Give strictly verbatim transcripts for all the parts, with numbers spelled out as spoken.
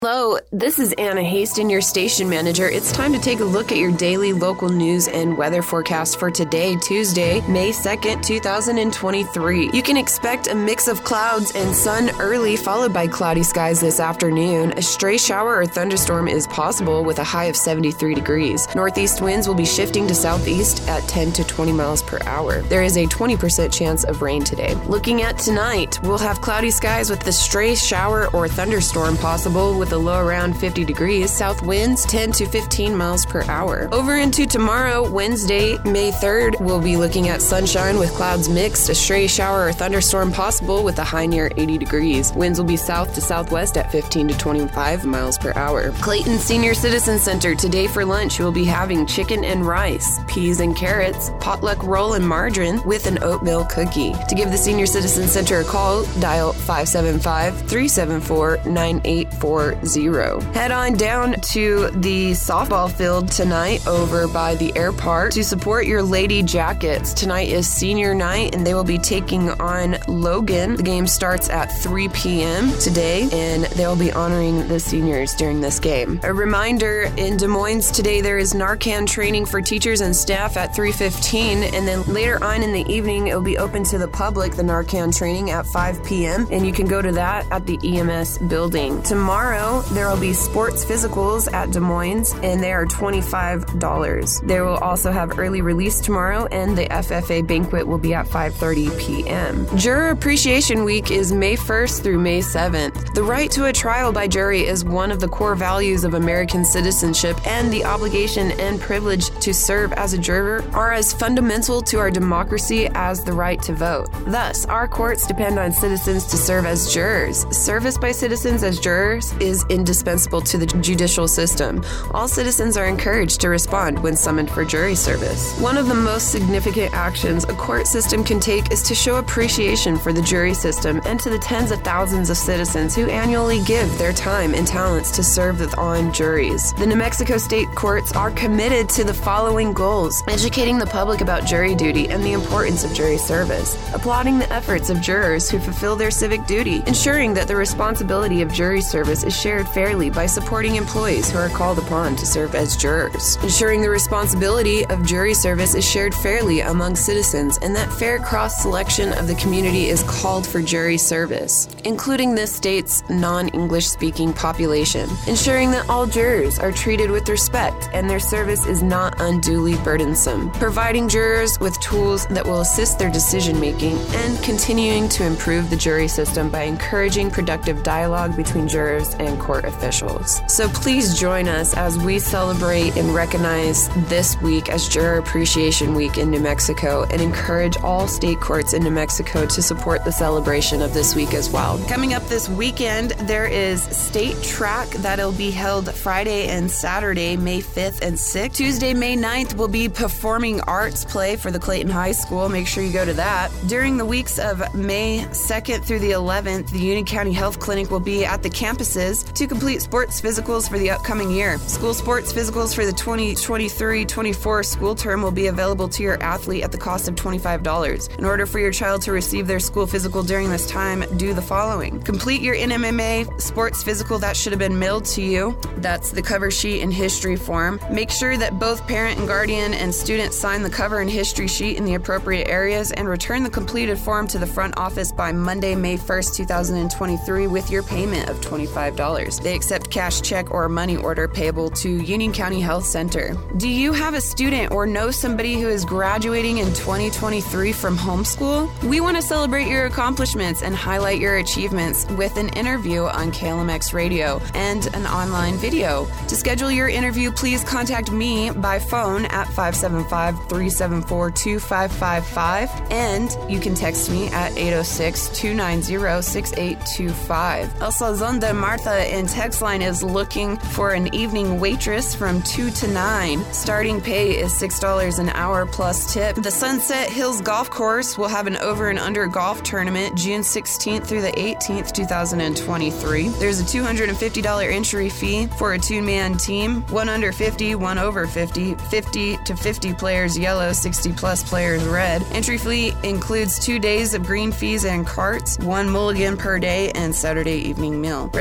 Hello, this is Anna Haston, your station manager. It's time to take a look at your daily local news and weather forecast for today, Tuesday, May second, two thousand twenty-three. You can expect a mix of clouds and sun early, followed by cloudy skies this afternoon. A stray shower or thunderstorm is possible with a high of seventy-three degrees. Northeast winds will be shifting to southeast at ten to twenty miles per hour. There is a twenty percent chance of rain today. Looking at tonight, we'll have cloudy skies with a stray shower or thunderstorm possible with a low around fifty degrees. South winds ten to fifteen miles per hour. Over into tomorrow, Wednesday, May third, we'll be looking at sunshine with clouds mixed, a stray shower or thunderstorm possible with a high near eighty degrees. Winds will be south to southwest at fifteen to twenty-five miles per hour. Clayton Senior Citizen Center, today for lunch, we'll be having chicken and rice, peas and carrots, potluck roll and margarine with an oatmeal cookie. To give the Senior Citizen Center a call, dial five seven five, three seven four, nine eight four zero. Head on down to the softball field tonight over by the air park to support your Lady Jackets. Tonight is senior night and they will be taking on Logan. The game starts at three p.m. today and they'll be honoring the seniors during this game. A reminder, in Des Moines today there is Narcan training for teachers and staff at three fifteen, and then later on in the evening it will be open to the public, the Narcan training at five p.m. and you can go to that at the E M S building. Tomorrow there will be sports physicals at Des Moines and they are twenty-five dollars. They will also have early release tomorrow and the F F A banquet will be at five thirty p.m. Juror Appreciation Week is May first through May seventh. The right to a trial by jury is one of the core values of American citizenship, and the obligation and privilege to serve as a juror are as fundamental to our democracy as the right to vote. Thus, our courts depend on citizens to serve as jurors. Service by citizens as jurors is indispensable to the judicial system. All citizens are encouraged to respond when summoned for jury service. One of the most significant actions a court system can take is to show appreciation for the jury system and to the tens of thousands of citizens who annually give their time and talents to serve on juries. The New Mexico State Courts are committed to the following goals: educating the public about jury duty and the importance of jury service, applauding the efforts of jurors who fulfill their civic duty, ensuring that the responsibility of jury service is shared fairly by supporting employees who are called upon to serve as jurors, ensuring the responsibility of jury service is shared fairly among citizens and that fair cross-selection of the community is called for jury service, including this state's non-English speaking population, ensuring that all jurors are treated with respect and their service is not unduly burdensome, providing jurors with tools that will assist their decision-making, and continuing to improve the jury system by encouraging productive dialogue between jurors and court officials. So please join us as we celebrate and recognize this week as Juror Appreciation Week in New Mexico, and encourage all state courts in New Mexico to support the celebration of this week as well. Coming up this weekend, there is state track that'll be held Friday and Saturday, May fifth and sixth. Tuesday, May ninth, will be performing arts play for the Clayton High School. Make sure you go to that. During the weeks of May second through the eleventh, the Union County Health Clinic will be at the campuses to complete sports physicals for the upcoming year. School sports physicals for the twenty twenty-three twenty-four school term will be available to your athlete at the cost of twenty-five dollars. In order for your child to receive their school physical during this time, do the following. Complete your N M M A sports physical that should have been mailed to you. That's the cover sheet and history form. Make sure that both parent and guardian and student sign the cover and history sheet in the appropriate areas, and return the completed form to the front office by Monday, May first, two thousand twenty-three with your payment of twenty-five dollars. They accept cash, check, or money order payable to Union County Health Center. Do you have a student or know somebody who is graduating in twenty twenty-three from homeschool? We want to celebrate your accomplishments and highlight your achievements with an interview on K L M X Radio and an online video. To schedule your interview, please contact me by phone at five seven five, three seven four, two five five five, and you can text me at eight oh six, two nine zero, six eight two five. El Sazon de Martha in text line is looking for an evening waitress from two to nine. Starting pay is six dollars an hour plus tip. The Sunset Hills Golf Course will have an over and under golf tournament June sixteenth through the eighteenth, two thousand twenty-three. There's a two hundred fifty dollars entry fee for a two-man team, one under fifty, one over fifty, fifty to fifty players yellow, sixty plus players red. Entry fee includes two days of green fees and carts, one mulligan per day, and Saturday evening meal. Registration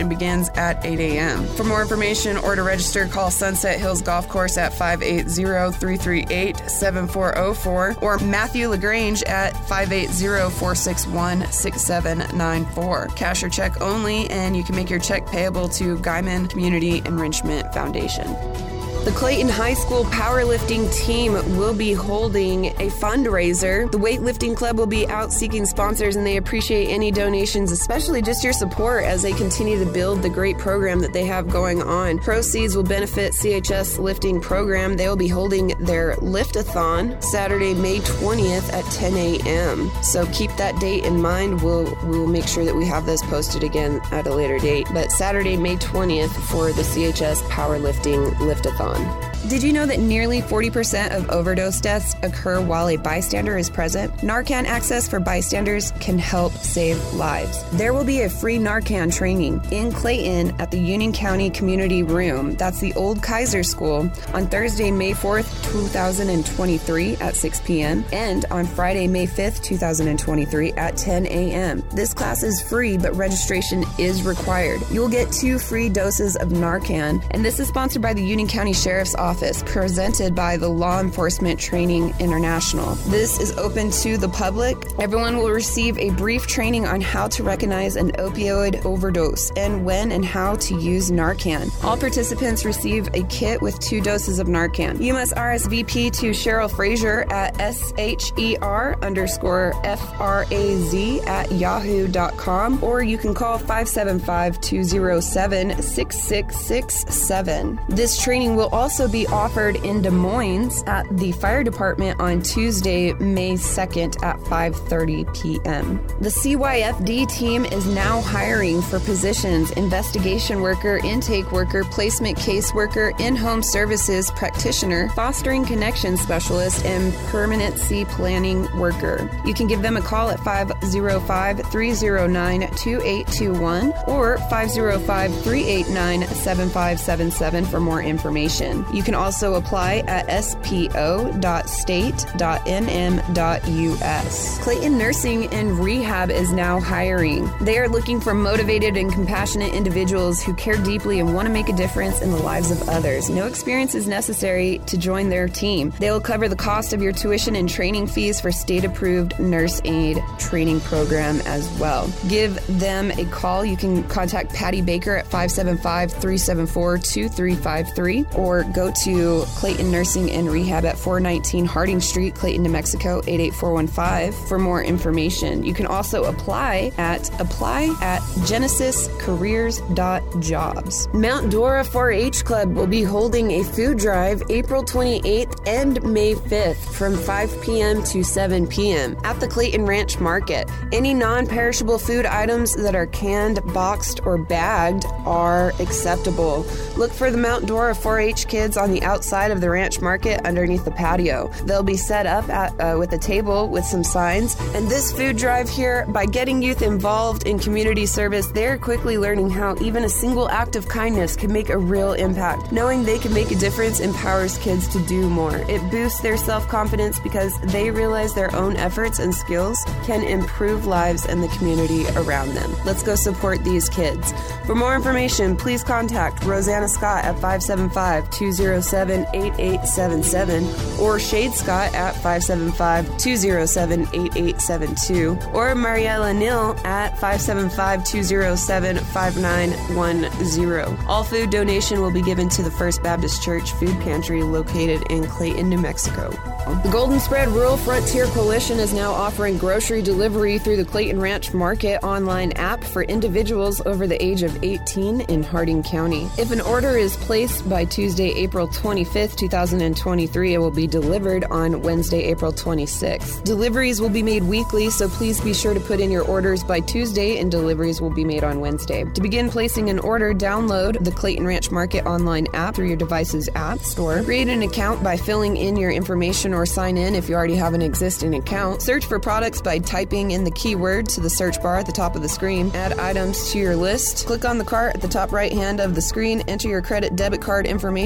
registration begins at eight a.m. For more information or to register, call Sunset Hills Golf Course at five eight zero, three three eight, seven four zero four or Matthew LaGrange at five eight zero, four six one, six seven nine four. Cash or check only, and you can make your check payable to Guyman Community Enrichment Foundation. The Clayton High School powerlifting team will be holding a fundraiser. The weightlifting club will be out seeking sponsors, and they appreciate any donations, especially just your support as they continue to build the great program that they have going on. Proceeds will benefit C H S lifting program. They will be holding their lift-a-thon Saturday, May twentieth at ten a.m. So keep that date in mind. We'll, we'll make sure that we have this posted again at a later date. But Saturday, May twentieth for the C H S powerlifting lift-a-thon. Did you know that nearly forty percent of overdose deaths occur while a bystander is present? Narcan Access for Bystanders can help save lives. There will be a free Narcan training in Clayton at the Union County Community Room. That's the old Kaiser School on Thursday, May fourth, twenty twenty-three at six p.m. and on Friday, May fifth, twenty twenty-three at ten a.m. This class is free, but registration is required. You'll get two free doses of Narcan, and this is sponsored by the Union County Sheriff's Office. Office, presented by the Law Enforcement Training International. This is open to the public. Everyone will receive a brief training on how to recognize an opioid overdose and when and how to use Narcan. All participants receive a kit with two doses of Narcan. You must R S V P to Cheryl Frazier at S H E R underscore F R A Z at yahoo dot com, or you can call five seven five, two zero seven, six six six seven. This training will also be offered in Des Moines at the fire department on Tuesday, May second at five thirty p.m. The C Y F D team is now hiring for positions investigation worker, intake worker, placement caseworker, in-home services practitioner, fostering connection specialist, and permanency planning worker. You can give them a call at five oh five, three oh nine, two eight two one or five oh five, three eight nine, seven five seven seven for more information. You can also apply at s p o dot state dot n m dot u s. Clayton Nursing and Rehab is now hiring. They are looking for motivated and compassionate individuals who care deeply and want to make a difference in the lives of others. No experience is necessary to join their team. They will cover the cost of your tuition and training fees for state-approved nurse aid training program as well. Give them a call. You can contact Patty Baker at five seven five, three seven four, two three five three or go to Clayton Nursing and Rehab at four nineteen Harding Street, Clayton, New Mexico, eight eight four one five for more information. You can also apply at apply at genesis careers dot jobs. Mount Dora four H Club will be holding a food drive April twenty-eighth and May fifth from five p.m. to seven p.m. at the Clayton Ranch Market. Any non-perishable food items that are canned, boxed, or bagged are acceptable. Look for the Mount Dora four H kids on the outside of the ranch market underneath the patio. They'll be set up at, uh, with a table with some signs. And this food drive here, by getting youth involved in community service, they're quickly learning how even a single act of kindness can make a real impact. Knowing they can make a difference empowers kids to do more. It boosts their self-confidence because they realize their own efforts and skills can improve lives and the community around them. Let's go support these kids. For more information, please contact Rosanna Scott at five seven five, two oh seven, eight eight seven seven or Shade Scott at five seven five, two oh seven, eight eight seven two or Mariella Nil at five seven five, two oh seven, five nine one oh. All food donation will be given to the First Baptist Church Food Pantry located in Clayton, New Mexico. The Golden Spread Rural Frontier Coalition is now offering grocery delivery through the Clayton Ranch Market online app for individuals over the age of eighteen in Harding County. If an order is placed by Tuesday, April twenty-fifth, twenty twenty-three, it will be delivered on Wednesday, April twenty-sixth. Deliveries will be made weekly, so please be sure to put in your orders by Tuesday, and deliveries will be made on Wednesday. To begin placing an order, download the Clayton Ranch Market online app through your device's app store. Create an account by filling in your information or sign in if you already have an existing account. Search for products by typing in the keyword to the search bar at the top of the screen. Add items to your list. Click on the cart at the top right hand of the screen. Enter your credit debit card information to place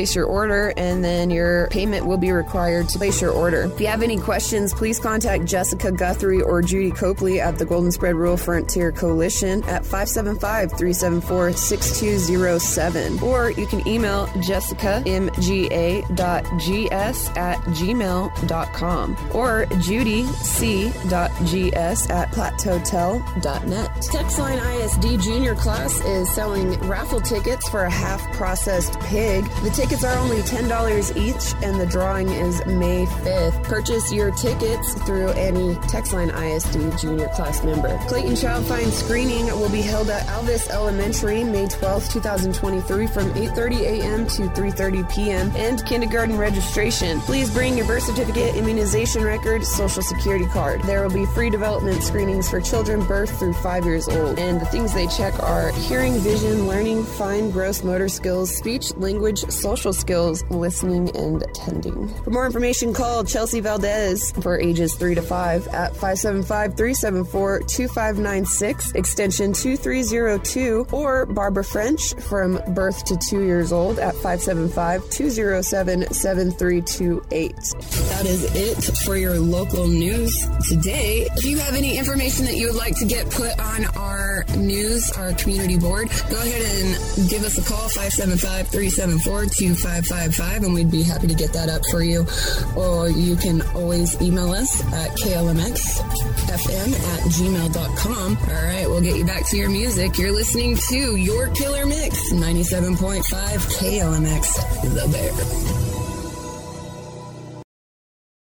place your order, and then your payment will be required to place your order. If you have any questions, please contact Jessica Guthrie or Judy Copley at the Golden Spread Rural Frontier Coalition at five seven five, three seven four, six two zero seven. Or you can email jessica m g a dot g s at gmail dot com or judy c dot g s at plateautel dot net. Texline I S D Junior Class is selling raffle tickets for a half-processed pig. The tickets are only ten dollars each, and the drawing is May fifth. Purchase your tickets through any Texline I S D Junior Class member. Clayton Child Find Screening will be held at Alvis Elementary May twelfth, twenty twenty-three from eight thirty a.m. to three thirty p.m. and kindergarten registration. Please bring your birth certificate, immunization record, social security card. There will be free development screenings for children birth through five years old. And the things they check are hearing, vision, learning, fine, gross motor skills, speech, language, social skills, listening, and attending. For more information, call Chelsea Valdez for ages three to five at five seven five, three seven four, two five nine six, extension two three zero two, or Barbara French from birth to two years old at five seven five, two zero seven, seven three two eight. That is it for your local news today. If you have any information that you would like to get put on our news, our community board, go ahead and give us a call, five seven five, three seven four, two five five five, and we'd be happy to get that up for you. Or you can always email us at k l m x f m at gmail dot com. All right, we'll get you back to your music. You're listening to Your Killer Mix, ninety-seven point five K L M X, The Bear.